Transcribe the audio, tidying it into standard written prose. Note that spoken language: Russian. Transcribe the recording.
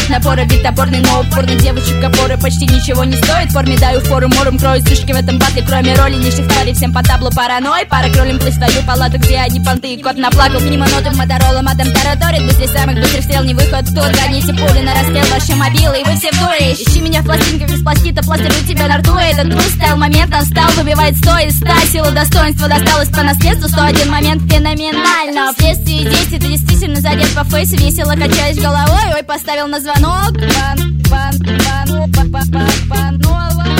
напора, бит топорный, но упорный. Девочек опоры почти ничего не стоит. Форме даю фору, мором крою сушки в этом батле. Кроме роли нищих тварей, всем по таблу паранойй. Пара кролем плыть в твою палату, где одни понты. И кот наплакал, мимо ноты, Моторола матом тараторит. Быстрее самых быстрых стрел, не выход в тур. Гоните пули на расстрел, ваши мобилы, и вы все в дуре. Ищи меня в пластинках, без пластита, пластырю тебя на рту. Этот трус стал, момент настал, выбивает 100 из 100. Сила достоинства досталась по наследству. 101 момент феноменально. Вследствие действий ты действительно задет по фейсу. Весело качаешь головой, ой, поставил на звонок. Пан,